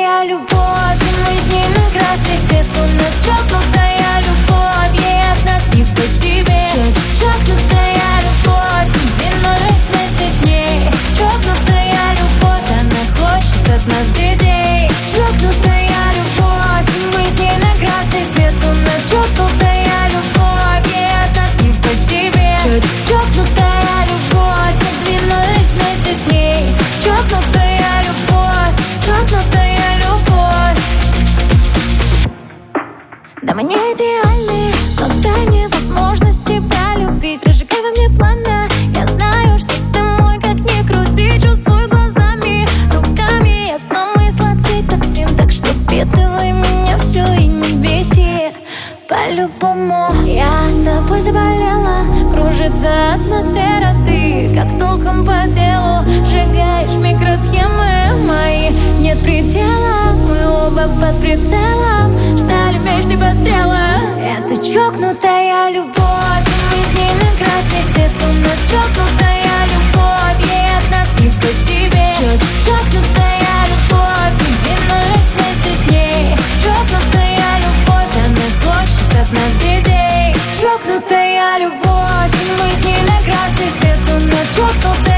чокнутая любовь, и мы с ней на красный свет. У нас чокнутая любовь, ей от нас не по себе. Чокнутая любовь, двинулись вместе с ней. Чокнутая любовь, она хочет от нас детей. Чокнутая любовь, и мы с ней на красный свет. У нас чокнутая любовь, ей от нас не по себе. Чокнутая любовь, мы двинулись вместе с ней. Чокнутая любовь, чокнутая любовь. Да мы не идеальны, но дай мне возможность тебя любить. Разжигай во мне пламя, я знаю, что ты мой, как ни крути. Чувствуй глазами, руками, я самый сладкий токсин. Так что впитывай меня все и не беси. По-любому я тобой заболела, кружится атмосфера. Ты как током по телу сжигаешь микросхемы мои. Нет предела, мы оба под прицелом, стали вместе под стрелом. Это чокнутая любовь, и мы с ней на красный свет. У нас чокнутая любовь, ей от нас не по себе. Чокнутая любовь, мы двинулись вместе с ней. Чокнутая любовь, она хочет от нас детей. Чокнутая любовь, и мы с ней на красный свет. У нас чокнутая